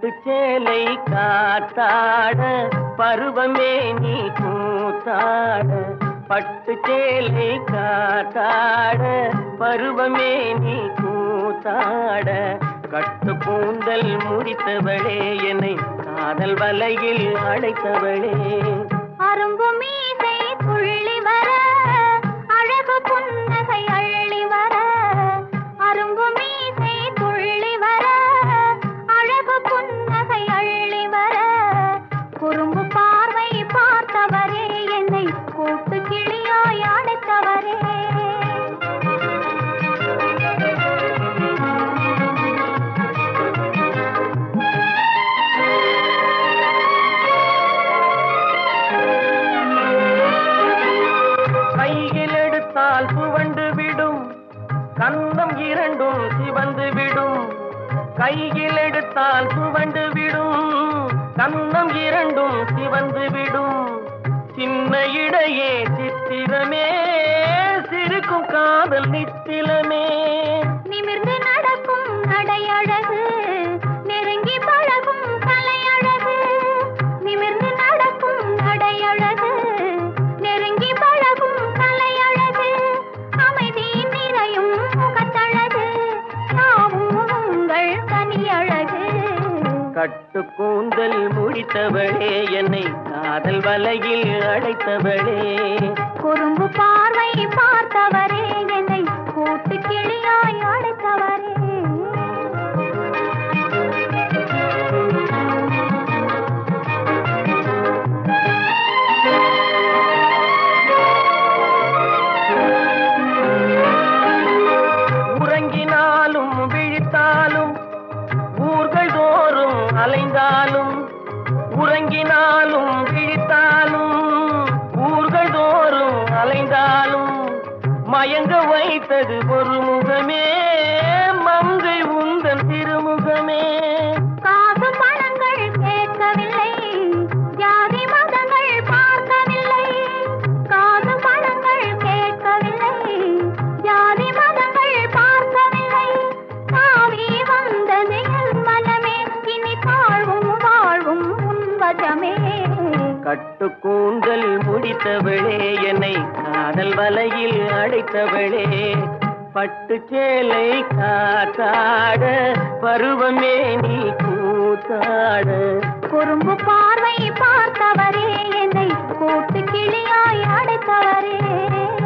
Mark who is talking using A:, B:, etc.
A: பட்டு சேலை காத்தாட பருவமே நீ கூத்தாட. பட்டு சேலை காத்தாட பருவமே நீ கூத்தாட. கட்டு கூந்தல் முடித்தவளே என்னை காதல் வலையில் அடைத்தவளே.
B: அரும்பு மீசை துள்ளி வர அழகு புன்னகை அள்ளி வர. அரும்பு மீசை துள்ளி வர அழகு புன்னகை அள்ளி வர. குறும்பு பார்வை பார்த்தவரே என்னை கூட்டு கிளியாய் அடைத்தவரே.
A: சுவண்டு விடும் கன்னம் இரண்டும் சிவந்து விடும். கையில் எடுத்தால் சுவண்டு விடும் கன்னம் இரண்டும் சிவந்து விடும். சின்ன இடையே சித்திரமே சிரிக்கும் காதல் நித்திலமே.
B: நிமிர்ந்து நடக்கும் நடையழகு நெருங்கி பழகும் கலையழகு. நிமிர்ந்து நடக்கும் நடையழகு நெருங்கி பழகும் கலையழகு. அமைதி நிறையும் முகத்தழகு யாவும் உங்கள் கனியழகு.
A: கட்டு கூந்தல் முடித்தவளே என்னை காதல் வலையில் அடைத்தவளே.
B: குறும்பு பார்வை பார்த்தவரே என்னை கூட்டு கிளியாய் அடைத்தவரே.
A: உறங்கினாலும் விழித்தாலும் ஊர்கள் தோறும் அலைந்தாலும். உறங்கினாலும் விழித்தாலும் ஊர்கள் தோறும் அலைந்தாலும். மயங்க வைத்தது ஒரு முகமே மங்கை உந்தன் திருமுகமே.
B: காசு பணங்கள் கேட்கவில்லை ஜாதி மதங்கள் பார்க்கவில்லை. காசு பணங்கள் கேட்கவில்லை ஜாதி மதங்கள் பார்க்கவில்லை. தாவி வந்தது என் மனமே இனி தாழ்வும் வாழ்வும் உன்வசமே.
A: கட்டு கூந்தல் முடித்தவளே என்னை காதல் வலையில் அடைத்தவளே. பட்டு சேலை காத்தாட பருவமே நீ கூத்தாட.
B: குறும்பு பார்வை பார்த்தவரே என்னை கூட்டு கிளியாய் அடைத்தவரே.